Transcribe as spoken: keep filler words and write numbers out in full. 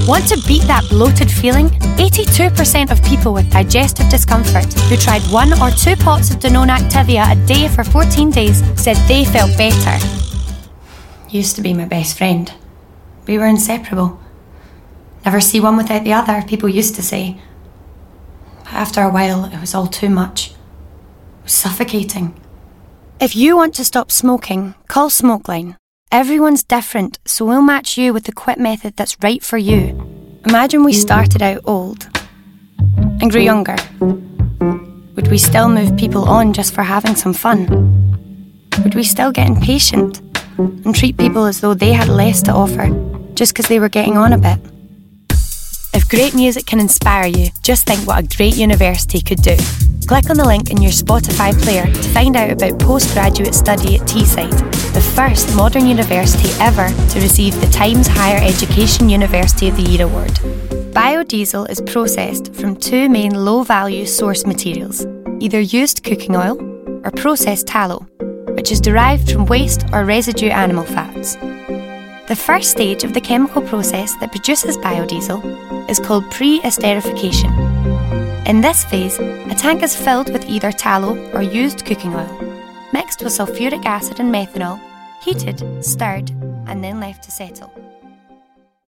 Want to beat that bloated feeling? eighty-two percent of people with digestive discomfort who tried one or two pots of Danone Activia a day for fourteen days said they felt better. Used to be my best friend. We were inseparable. Never see one without the other, people used to say. But after a while, it was all too much. It was suffocating. If you want to stop smoking, call Smokeline. Everyone's different, so we'll match you with the quit method that's right for you. Imagine we started out old and grew younger. Would we still move people on just for having some fun? Would we still get impatient and treat people as though they had less to offer just because they were getting on a bit? If great music can inspire you, just think what a great university could do. Click on the link in your Spotify player to find out about postgraduate study at Teesside, the first modern university ever to receive the Times Higher Education University of the Year award. Biodiesel is processed from two main low-value source materials, either used cooking oil or processed tallow, which is derived from waste or residue animal fats. The first stage of the chemical process that produces biodiesel is called pre-esterification. In this phase, a tank is filled with either tallow or used cooking oil, mixed with sulfuric acid and methanol, heated, stirred, and then left to settle.